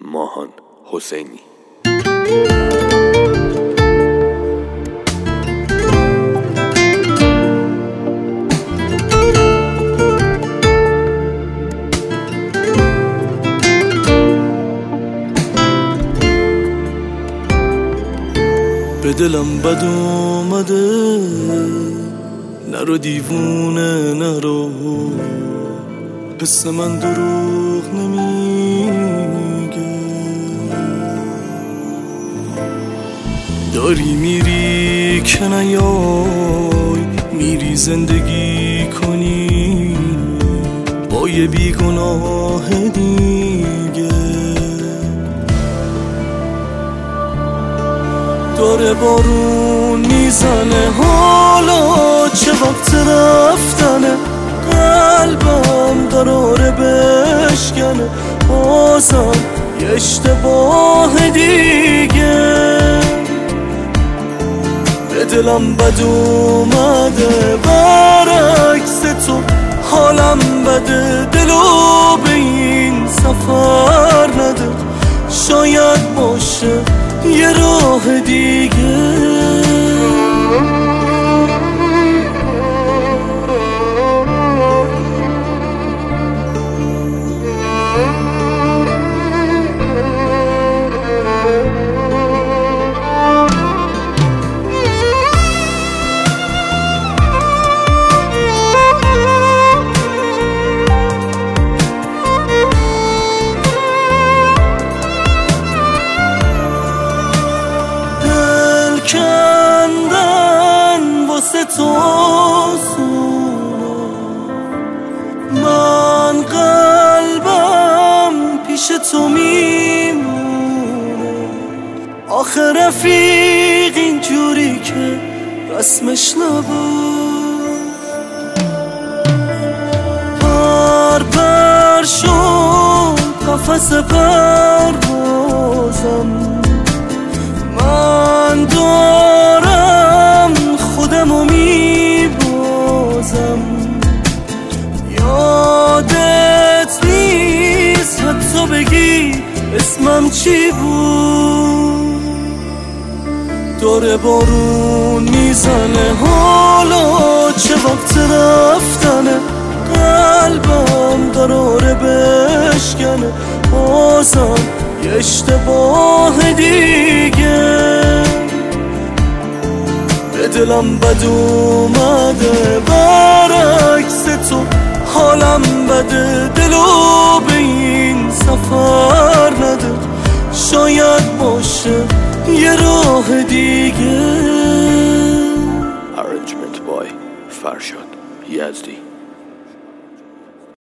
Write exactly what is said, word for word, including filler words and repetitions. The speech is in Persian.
ماهان حسینی. به دلم بد اومده، نرو دیوونه نرو، حس من دروغ نمیگه. داری میری که نیای، میری زندگی کنی با یه بیگناه دیگه. داره بارون میزنه، حالا چه وقت رفتنه، قلبم قراره بشکنه، بازم یه اشتباه دیگه. به دلم بد اومده، برعکس تو حالم بده، دلو به این سفر نده، شاید باشه یه راه دیگه. کندن واسه تو سونه، من قلبم پیش تو میمونه. آخه رفیق اینجوری که رسمش نبود، پر پر شد قفس پروازم، من دارم خودمو میبازم. یادت نیست حتی بگی اسمم چی بود. داره بارون میزنه، حالا چه وقت رفتنه، قلبم قراره بشکنه، بازم یه اشتباه دیگه. به دلم بد اومده، برعکس تو حالم بده، دلو به این سفر نده، شاید باشه یه راه دیگه. Arrangement by فرشاد یزدی.